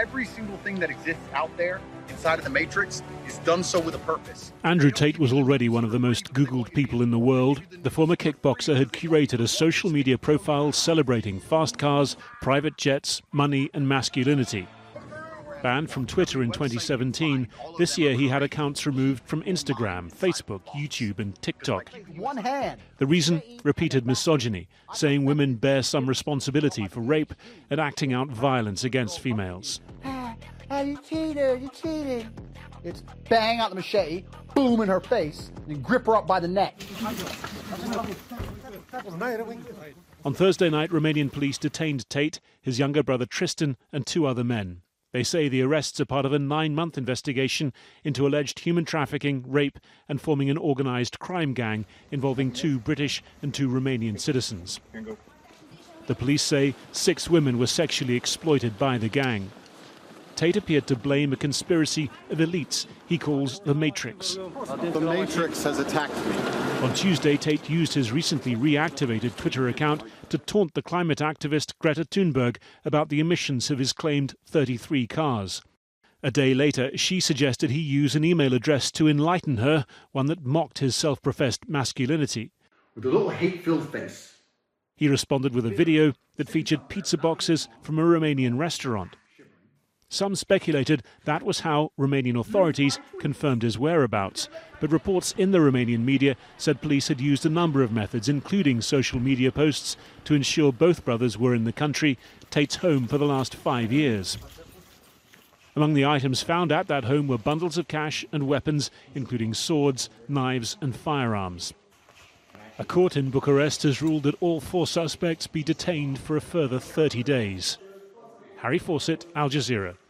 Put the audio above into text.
every single thing that exists out there inside of the Matrix is done so with a purpose. Andrew Tate was already one of the most Googled people in the world. The former kickboxer had curated a social media profile celebrating fast cars, private jets, money and masculinity. Banned from Twitter in 2017, this year he had accounts removed from Instagram, Facebook, YouTube and TikTok. The reason? Repeated misogyny, saying women bear some responsibility for rape and acting out violence against females. You cheated, you cheated. It's bang out the machete, boom in her face, and grip her up by the neck. On Thursday night, Romanian police detained Tate, his younger brother Tristan and 2 other men. They say the arrests are part of a 9-month investigation into alleged human trafficking, rape and forming an organised crime gang involving 2 British and 2 Romanian citizens. The police say 6 women were sexually exploited by the gang. Tate appeared to blame a conspiracy of elites he calls the Matrix. The Matrix has attacked me. On Tuesday, Tate used his recently reactivated Twitter account to taunt the climate activist Greta Thunberg about the emissions of his claimed 33 cars. A day later, she suggested he use an email address to enlighten her, one that mocked his self-professed masculinity. With a little hate-filled face. He responded with a video that featured pizza boxes from a Romanian restaurant. Some speculated that was how Romanian authorities confirmed his whereabouts, but reports in the Romanian media said police had used a number of methods, including social media posts, to ensure both brothers were in the country, Tate's home, for the last 5 years. Among the items found at that home were bundles of cash and weapons, including swords, knives and firearms. A court in Bucharest has ruled that all 4 suspects be detained for a further 30 days. Harry Fawcett, Al Jazeera.